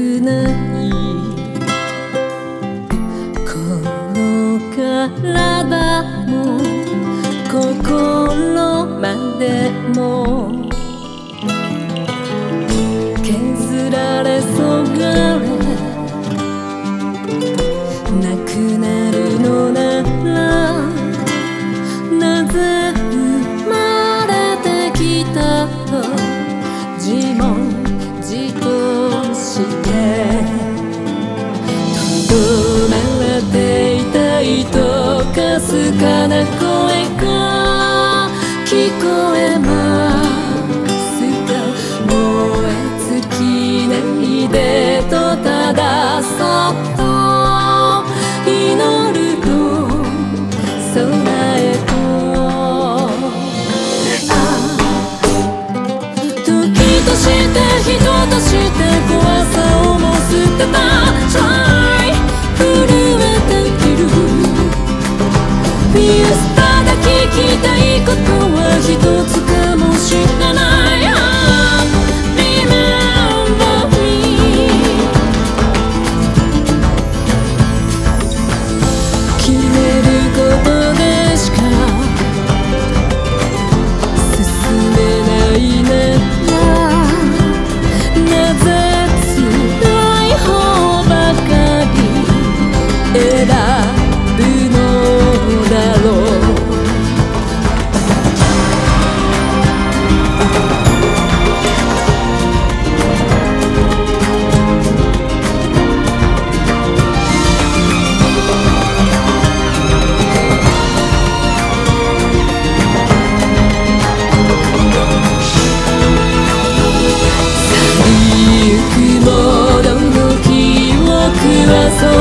くないこの体も心までも削られそがれなくなるのならなぜ生まれてきたと自問自答してとどめられていたいとかすかな声が聞こえますか燃え尽きないでとただそっと祈ると空へと時として人として怖さをも捨てた Try 震えている Fierce ただ聞きたいことは一つかもしれない、Remember me 決めることでしか進めないねなぜ辛い方ばかり選ぶのだろう去りゆくものの記憶は